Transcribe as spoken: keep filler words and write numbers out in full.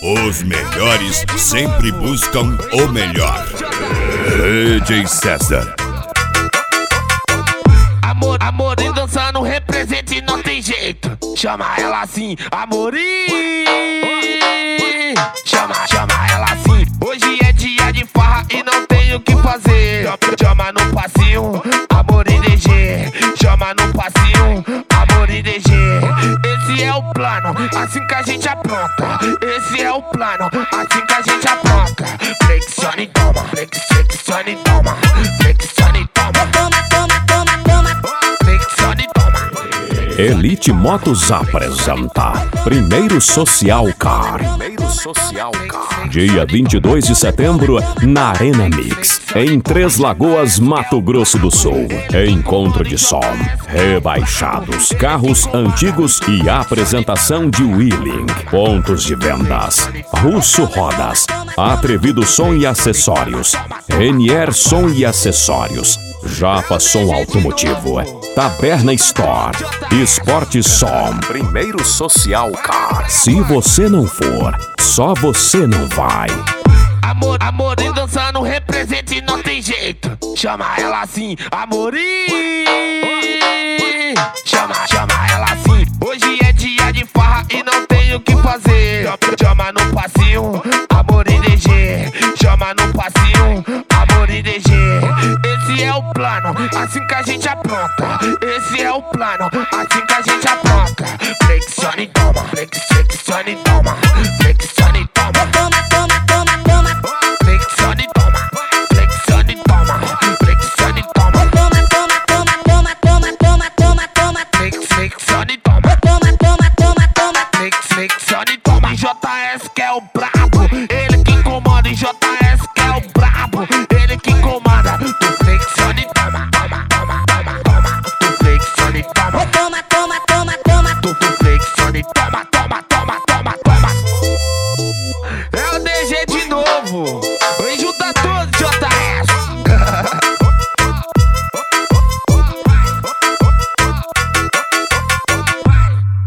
Os melhores sempre buscam o melhor. D J César. Amor, Amorim dançando, represente, não tem jeito. Chama ela assim, Amorim. Chama, chama ela assim. Hoje é dia de farra e não tenho o que fazer. Chama no passinho, Amorim D G. Chama no passinho, Amorim D G. Esse é o plano, assim que a gente apronta. Esse é o plano, assim que a gente apronta. Flexione e toma, flex, flexione e toma, flexione e toma. Elite Motos apresenta Primeiro Social Car. Primeiro Social Car. Dia vinte e dois de setembro, na Arena Mix, em Três Lagoas, Mato Grosso do Sul. Encontro de som, rebaixados, carros antigos e apresentação de wheeling. Pontos de vendas: Russo Rodas, Atrevido Som e Acessórios, Renier Som e Acessórios, Japa Som Automotivo, Taberna Store, Esporte Som. Primeiro Social Car. Se você não for, só você não vai. Amor, Amorim dançando, represente, não tem jeito. Chama ela assim, Amorim. Chama, chama ela assim. Hoje é dia de farra e não tenho o que fazer. Chama no passinho, Amorim D G. Chama no passinho, Amorim D G. Esse é o plano, assim que a gente apronta. Esse é o plano, assim que a gente apronta. Flexione e toma, flex,